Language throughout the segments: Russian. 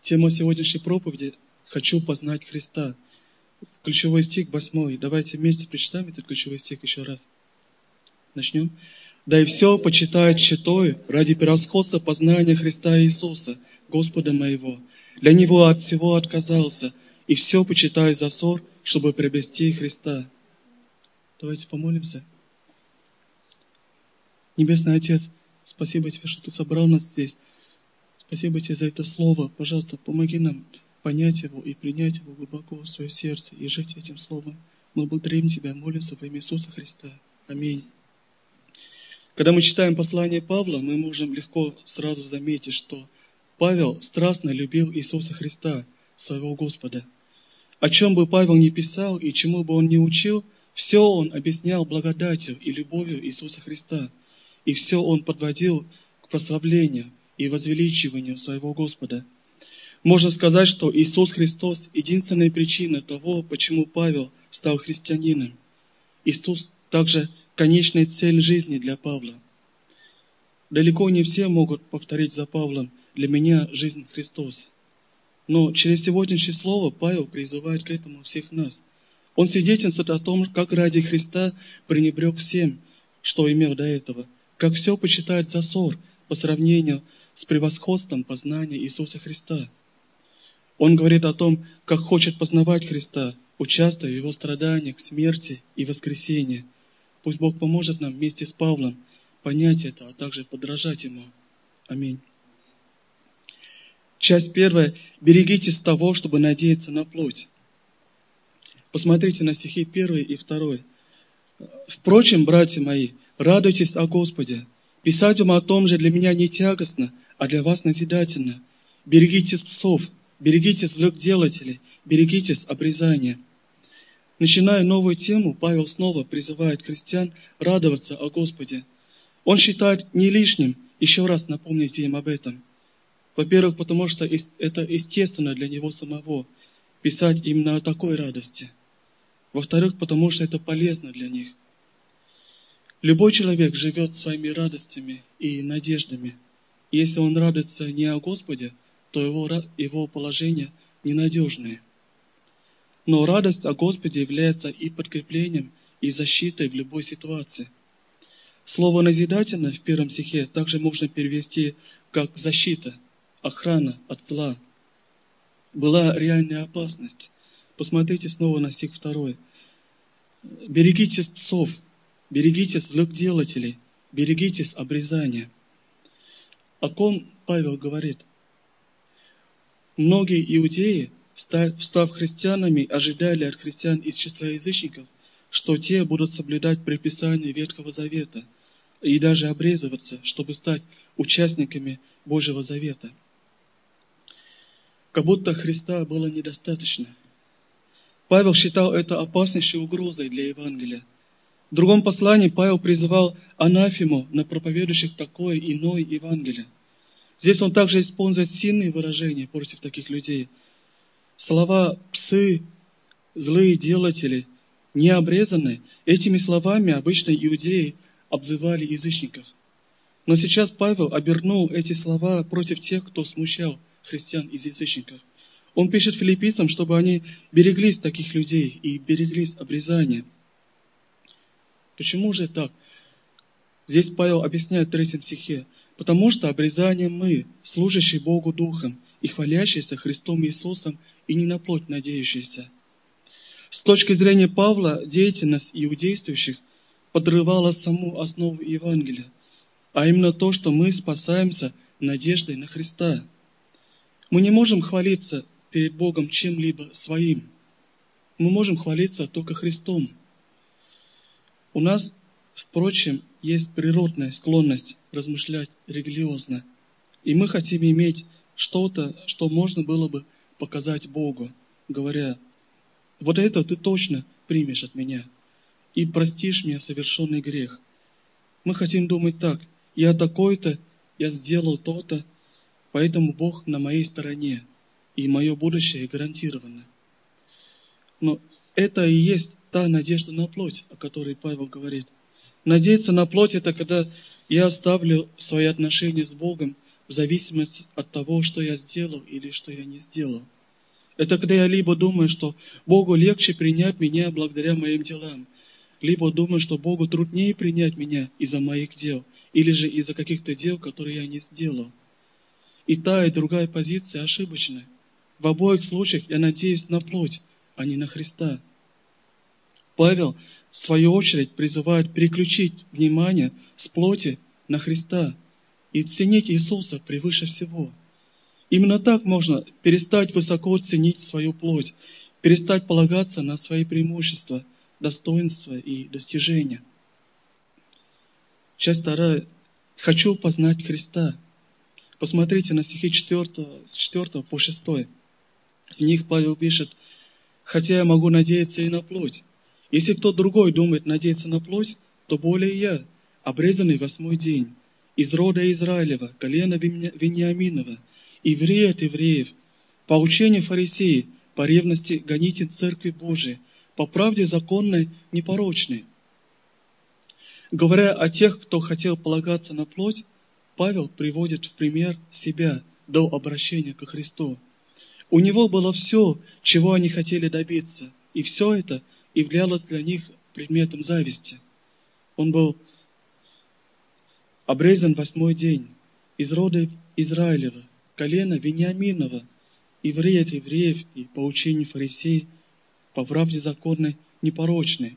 Тема сегодняшней проповеди «Хочу познать Христа». Ключевой стих 8. Давайте вместе прочитаем этот ключевой стих еще раз. Начнем. «Да и все почитает тщетою ради превосходства познания Христа Иисуса, Господа моего. Для Него от всего отказался, и все почитаю за ссор, чтобы приобрести Христа». Давайте помолимся. Небесный Отец, спасибо Тебе, что Ты собрал нас здесь. Спасибо Тебе за это слово. Пожалуйста, помоги нам понять его и принять его глубоко в свое сердце и жить этим словом. Мы благодарим Тебя, молимся во имя Иисуса Христа. Аминь. Когда мы читаем послание Павла, мы можем легко сразу заметить, что Павел страстно любил Иисуса Христа, своего Господа. О чем бы Павел ни писал и чему бы он ни учил, все он объяснял благодатью и любовью Иисуса Христа. И все он подводил к прославлению и возвеличиванию своего Господа. Можно сказать, что Иисус Христос – единственная причина того, почему Павел стал христианином. Иисус также конечная цель жизни для Павла. Далеко не все могут повторить за Павлом: «Для меня жизнь Христос». Но через сегодняшнее слово Павел призывает к этому всех нас. Он свидетельствует о том, как ради Христа пренебрег всем, что имел до этого, как все почитает за ссор по сравнению с превосходством познания Иисуса Христа. Он говорит о том, как хочет познавать Христа, участвуя в Его страданиях, смерти и воскресении. Пусть Бог поможет нам вместе с Павлом понять это, а также подражать Ему. Аминь. Часть 1. Берегитесь того, чтобы надеяться на плоть. Посмотрите на стихи 1 и 2. «Впрочем, братья мои, радуйтесь о Господе. Писать вам о том же для меня не тягостно, а для вас назидательно. Берегитесь псов, берегитесь злых делателей, берегитесь обрезания». Начиная новую тему, Павел снова призывает христиан радоваться о Господе. Он считает не лишним еще раз напомнить им об этом. Во-первых, потому что это естественно для него самого писать именно о такой радости. Во-вторых, потому что это полезно для них. Любой человек живет своими радостями и надеждами. И если он радуется не о Господе, то его положение ненадежное. Но радость о Господе является и подкреплением, и защитой в любой ситуации. Слово «назидательно» в 1 стихе также можно перевести как «защита», «охрана от зла». Была реальная опасность. Посмотрите снова на стих 2. «Берегитесь псов, берегитесь злых делателей, берегитесь обрезания». О ком Павел говорит? Многие иудеи, став христианами, ожидали от христиан из числа язычников, что те будут соблюдать предписания Ветхого Завета и даже обрезываться, чтобы стать участниками Божьего Завета. Как будто Христа было недостаточно. Павел считал это опаснейшей угрозой для Евангелия. В другом послании Павел призывал анафему на проповедующих такое иное Евангелие. Здесь он также использует сильные выражения против таких людей. Слова «псы», «злые делатели», «необрезанные» — этими словами обычно иудеи обзывали язычников. Но сейчас Павел обернул эти слова против тех, кто смущал христиан из язычников. Он пишет филиппийцам, чтобы они береглись таких людей и береглись обрезания. Почему же так? Здесь Павел объясняет в 3 стихе. «Потому что обрезанием мы, служащие Богу Духом и хвалящиеся Христом Иисусом, и не на плоть надеющиеся». С точки зрения Павла, деятельность иудействующих подрывала саму основу Евангелия, а именно то, что мы спасаемся надеждой на Христа. Мы не можем хвалиться перед Богом чем-либо своим. Мы можем хвалиться только Христом. У нас, впрочем, есть природная склонность размышлять религиозно. И мы хотим иметь что-то, что можно было бы показать Богу, говоря: «Вот это ты точно примешь от меня и простишь мне совершенный грех». Мы хотим думать так: «Я такой-то, я сделал то-то, поэтому Бог на моей стороне, и мое будущее гарантировано». Но это и есть та надежда на плоть, о которой Павел говорит. Надеяться на плоть — это когда я оставлю свои отношения с Богом в зависимости от того, что я сделал или что я не сделал. Это когда я либо думаю, что Богу легче принять меня благодаря моим делам, либо думаю, что Богу труднее принять меня из-за моих дел, или же из-за каких-то дел, которые я не сделал. И та, и другая позиция ошибочна. В обоих случаях я надеюсь на плоть, а не на Христа. Павел, в свою очередь, призывает переключить внимание с плоти на Христа и ценить Иисуса превыше всего. Именно так можно перестать высоко ценить свою плоть, перестать полагаться на свои преимущества, достоинства и достижения. Часть 2. «Хочу познать Христа». Посмотрите на стихи с 4 по 6. В них Павел пишет: «Хотя я могу надеяться и на плоть. Если кто другой думает надеяться на плоть, то более я, обрезанный 8-й день, из рода Израилева, колена Вениаминова, еврей от евреев, по учению фарисеи, по ревности гонитель Церкви Божией, по правде законной, непорочной». Говоря о тех, кто хотел полагаться на плоть, Павел приводит в пример себя до обращения ко Христу. У него было все, чего они хотели добиться, и все это являлось для них предметом зависти. Он был обрезан 8-й день, из рода Израилева, колена Вениаминова, еврей от евреев и по учению фарисеев, по правде законной, непорочной.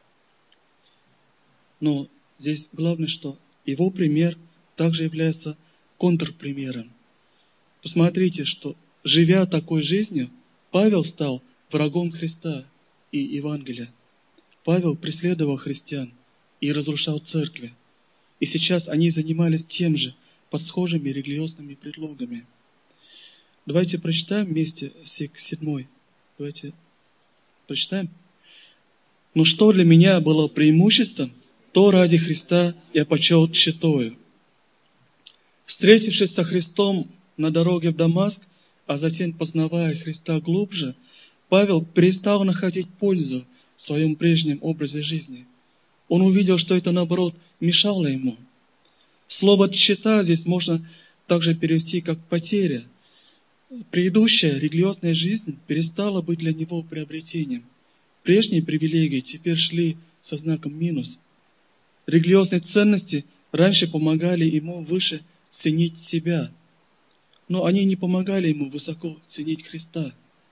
Но здесь главное, что его пример также является контрпримером. Посмотрите, что, живя такой жизнью, Павел стал врагом Христа и Евангелия. Павел преследовал христиан и разрушал церкви. И сейчас они занимались тем же, под схожими религиозными предлогами. Давайте прочитаем вместе стих 7. Давайте прочитаем. «Но что для меня было преимуществом, то ради Христа я почел тщетою. Встретившись со Христом на дороге в Дамаск, а затем познавая Христа глубже, Павел перестал находить пользу в своем прежнем образе жизни. Он увидел, что это, наоборот, мешало ему. Слово «тщета» здесь можно также перевести как «потеря». Предыдущая религиозная жизнь перестала быть для него приобретением. Прежние привилегии теперь шли со знаком минус. Религиозные ценности раньше помогали ему выше ценить себя, но они не помогали ему высоко ценить Христа.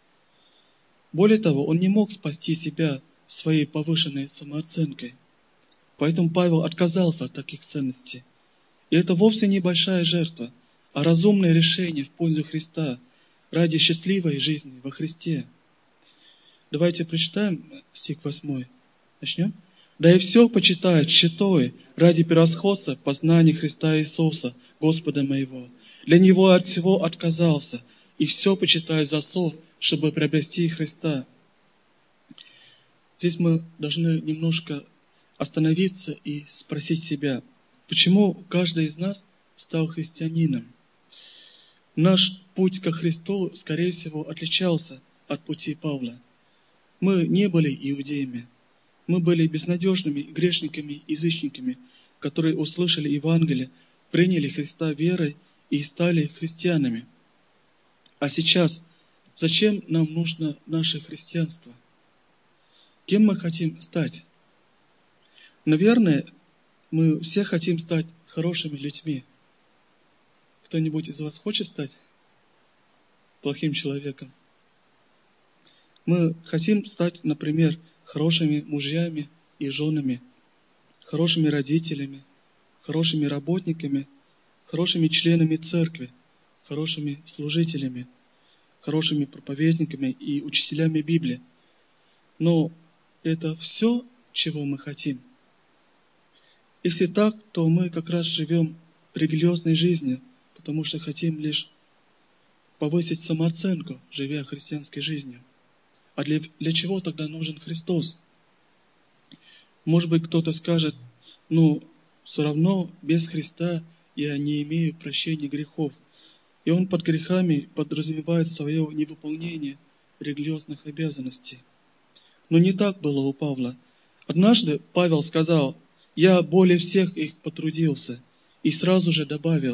Более того, он не мог спасти себя своей повышенной самооценкой. Поэтому Павел отказался от таких ценностей. И это вовсе не большая жертва, а разумное решение в пользу Христа ради счастливой жизни во Христе. Давайте прочитаем стих 8. Начнем. «Да и все почитаю тщетой ради превосходства познания Христа Иисуса, Господа моего. Для Него от всего отказался, и все почитаю за ссор, чтобы приобрести Христа». Здесь мы должны немножко остановиться и спросить себя, почему каждый из нас стал христианином? Наш путь ко Христу, скорее всего, отличался от пути Павла. Мы не были иудеями. Мы были безнадежными грешниками-язычниками, которые услышали Евангелие, приняли Христа верой и стали христианами. А сейчас, зачем нам нужно наше христианство? Кем мы хотим стать? Наверное, мы все хотим стать хорошими людьми. Кто-нибудь из вас хочет стать плохим человеком? Мы хотим стать, например, хорошими мужьями и женами, хорошими родителями, хорошими работниками, хорошими членами церкви, хорошими служителями, хорошими проповедниками и учителями Библии. Но это все, чего мы хотим. Если так, то мы как раз живем религиозной жизнью, потому что хотим лишь повысить самооценку, живя христианской жизнью. А для чего тогда нужен Христос? Может быть, кто-то скажет, все равно без Христа я не имею прощения грехов. И он под грехами подразумевает свое невыполнение религиозных обязанностей. Но не так было у Павла. Однажды Павел сказал: «Я более всех их потрудился», и сразу же добавил: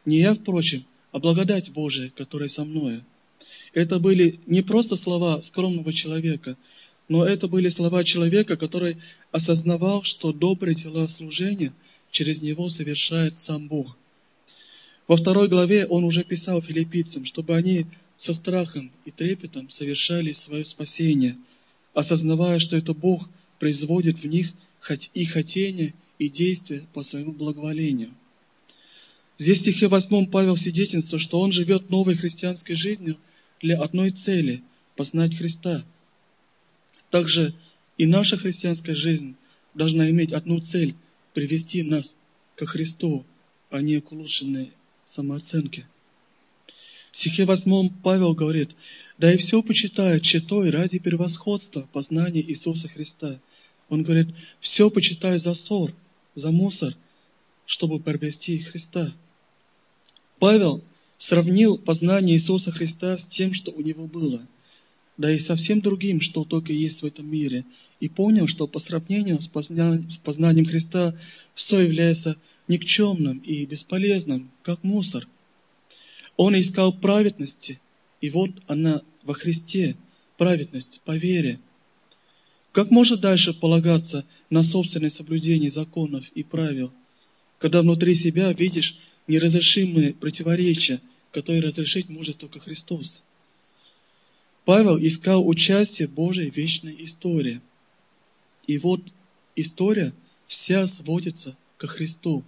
Не я, впрочем, а благодать Божия, которая со мною». Это были не просто слова скромного человека, но это были слова человека, который осознавал, что добрые дела служения через него совершает сам Бог. Во 2 главе он уже писал филиппийцам, чтобы они со страхом и трепетом совершали свое спасение, осознавая, что это Бог производит в них и хотение, и действия по своему благоволению. Здесь в стихе 8 Павел свидетельствует, что он живет новой христианской жизнью для одной цели – познать Христа. Также и наша христианская жизнь должна иметь одну цель – привести нас ко Христу, а не к улучшенной самооценке. В стихе 8 Павел говорит: «Да и все почитают читой ради превосходства познания Иисуса Христа». Он говорит, все почитаю за ссор, за мусор, чтобы приобрести Христа. Павел сравнил познание Иисуса Христа с тем, что у него было, да и со всем другим, что только есть в этом мире, и понял, что по сравнению с познанием Христа все является никчемным и бесполезным, как мусор. Он искал праведности, и вот она во Христе, праведность по вере. Как можно дальше полагаться на собственное соблюдение законов и правил, когда внутри себя видишь неразрешимые противоречия, которые разрешить может только Христос? Павел искал участие в Божьей вечной истории. И вот история вся сводится ко Христу.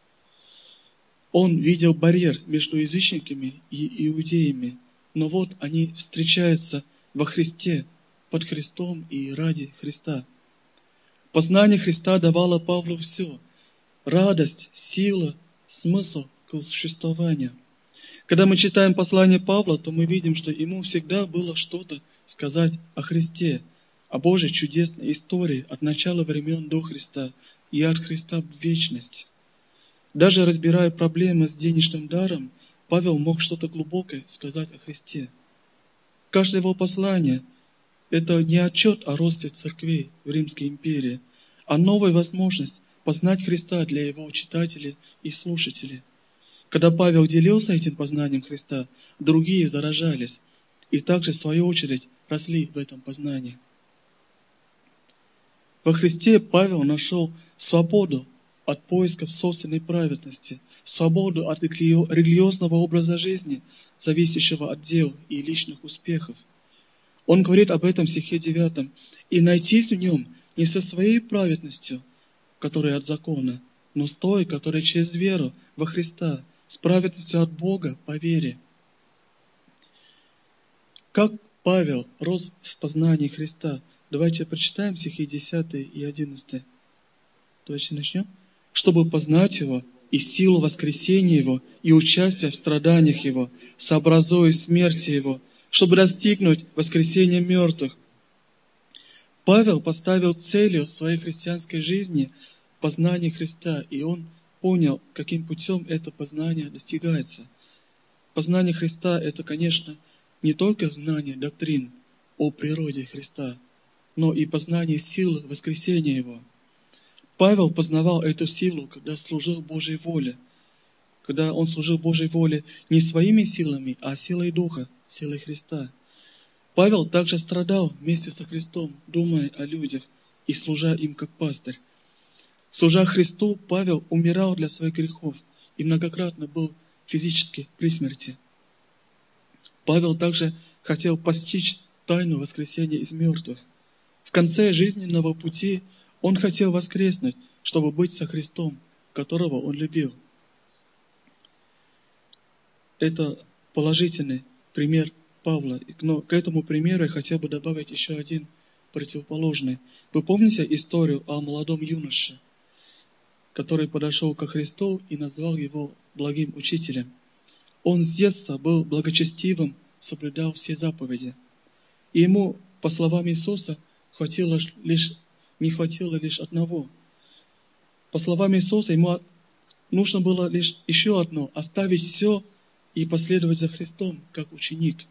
Он видел барьер между язычниками и иудеями, но вот они встречаются во Христе, под Христом и ради Христа. Познание Христа давало Павлу все – радость, сила, смысл к существованию. Когда мы читаем послание Павла, то мы видим, что ему всегда было что-то сказать о Христе, о Божьей чудесной истории от начала времен до Христа и от Христа в вечность. Даже разбирая проблемы с денежным даром, Павел мог что-то глубокое сказать о Христе. Каждое его послание – это не отчет о росте церквей в Римской империи, а новая возможность познать Христа для его читателей и слушателей. Когда Павел делился этим познанием Христа, другие заражались и также, в свою очередь, росли в этом познании. Во Христе Павел нашел свободу от поисков собственной праведности, свободу от религиозного образа жизни, зависящего от дел и личных успехов. Он говорит об этом в стихе 9. «И найтись в нем не со своей праведностью, которая от закона, но с той, которая через веру во Христа, с праведностью от Бога по вере». Как Павел рос в познании Христа? Давайте прочитаем стихи 10 и 11. Давайте начнем. «Чтобы познать Его и силу воскресения Его, и участие в страданиях Его, сообразуя смерти Его, чтобы достигнуть воскресения мертвых». Павел поставил целью своей христианской жизни познание Христа, и он понял, каким путем это познание достигается. Познание Христа – это, конечно, не только знание доктрин о природе Христа, но и познание силы воскресения Его. Павел познавал эту силу, когда служил Божьей воле, когда он служил Божьей воле не своими силами, а силой Духа, силой Христа. Павел также страдал вместе со Христом, думая о людях и служа им как пастырь. Служа Христу, Павел умирал для своих грехов и многократно был физически при смерти. Павел также хотел постичь тайну воскресения из мертвых. В конце жизненного пути он хотел воскреснуть, чтобы быть со Христом, которого он любил. Это положительный пример Павла. Но к этому примеру я хотел бы добавить еще один противоположный. Вы помните историю о молодом юноше, который подошел ко Христу и назвал его благим учителем? Он с детства был благочестивым, соблюдал все заповеди. И ему, по словам Иисуса, не хватило лишь одного. По словам Иисуса, ему нужно было лишь еще одно – оставить все и последовать за Христом, как ученик.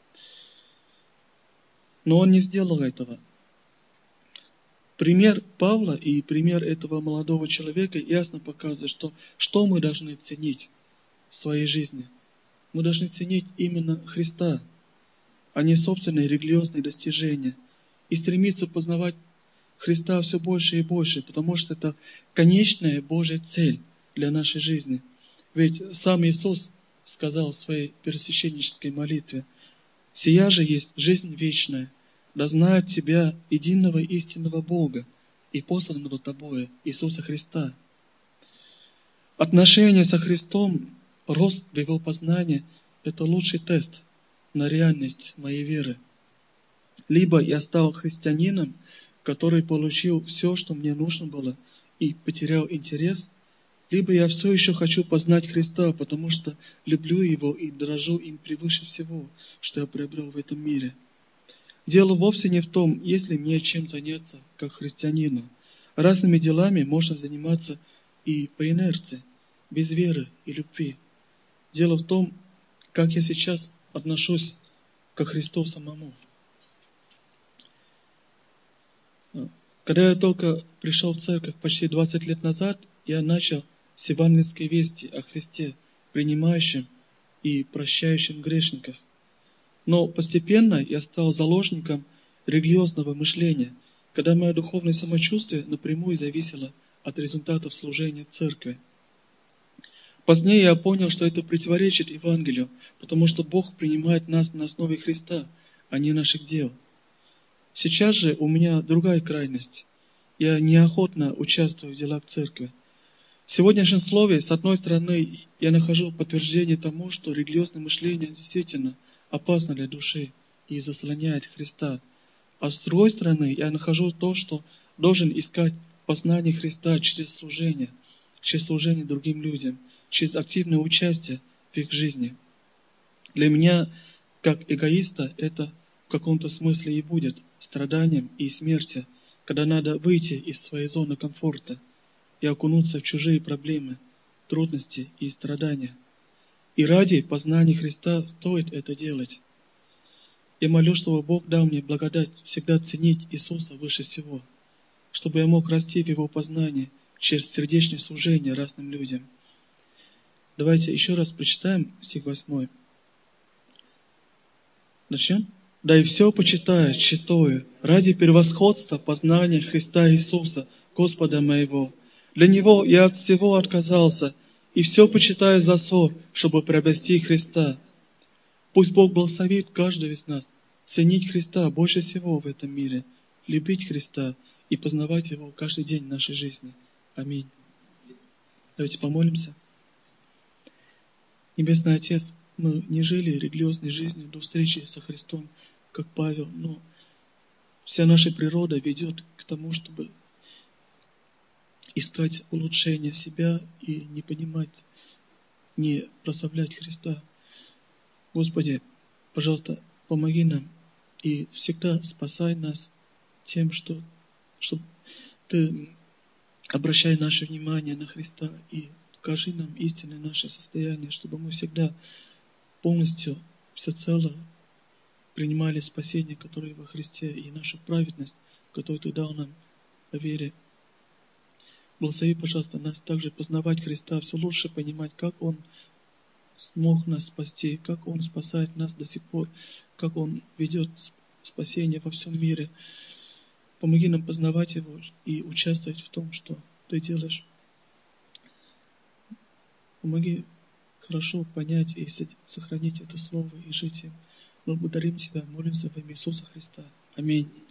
Но он не сделал этого. Пример Павла и пример этого молодого человека ясно показывает, что мы должны ценить. в своей жизни. Мы должны ценить именно Христа, а не собственные религиозные достижения. И стремиться познавать Христа все больше и больше, потому что это конечная Божья цель для нашей жизни. Ведь сам Иисус сказал в своей первосвященнической молитве: «Сия же есть жизнь вечная, да знают Тебя, единого истинного Бога и посланного Тобою, Иисуса Христа». Отношения со Христом, рост в Его познании – это лучший тест на реальность моей веры. Либо я стал христианином, который получил все, что мне нужно было, и потерял интерес, либо я все еще хочу познать Христа, потому что люблю Его и дорожу им превыше всего, что я приобрел в этом мире. Дело вовсе не в том, есть ли мне чем заняться как христианину. Разными делами можно заниматься и по инерции, без веры и любви. Дело в том, как я сейчас отношусь ко Христу самому. Когда я только пришел в церковь почти 20 лет назад, я начал с евангельской вести о Христе, принимающем и прощающем грешников. Но постепенно я стал заложником религиозного мышления, когда мое духовное самочувствие напрямую зависело от результатов служения в церкви. Позднее я понял, что это противоречит Евангелию, потому что Бог принимает нас на основе Христа, а не наших дел. Сейчас же у меня другая крайность. Я неохотно участвую в делах церкви. В сегодняшнем слове, с одной стороны, я нахожу подтверждение тому, что религиозное мышление действительно опасно для души и заслоняет Христа. А с другой стороны, я нахожу то, что должен искать познание Христа через служение другим людям, через активное участие в их жизни. Для меня, как эгоиста, это в каком-то смысле и будет страданием и смертью, когда надо выйти из своей зоны комфорта и окунуться в чужие проблемы, трудности и страдания. И ради познания Христа стоит это делать. Я молю, чтобы Бог дал мне благодать всегда ценить Иисуса выше всего, чтобы я мог расти в Его познании через сердечное служение разным людям. Давайте еще раз прочитаем стих 8. Начнем? «Да и все почитаю, читаю, ради превосходства познания Христа Иисуса, Господа моего. Для Него я от всего отказался, и все почитаю за ссор, чтобы приобрести Христа». Пусть Бог благословит каждого из нас ценить Христа больше всего в этом мире, любить Христа и познавать Его каждый день в нашей жизни. Аминь. Давайте помолимся. Небесный Отец, мы не жили религиозной жизнью до встречи со Христом, как Павел, но вся наша природа ведет к тому, чтобы искать улучшение себя и не понимать, не прославлять Христа. Господи, пожалуйста, помоги нам и всегда спасай нас тем, что Ты обращай наше внимание на Христа и покажи нам истинное наше состояние, чтобы мы всегда полностью, всецело принимали спасение, которое во Христе, и нашу праведность, которую Ты дал нам по вере. Благослови, пожалуйста, нас также познавать Христа, все лучше понимать, как Он смог нас спасти, как Он спасает нас до сих пор, как Он ведет спасение во всем мире. Помоги нам познавать Его и участвовать в том, что Ты делаешь. Помоги хорошо понять и сохранить это Слово и жить им. Мы благодарим Тебя, молимся во имя Иисуса Христа. Аминь.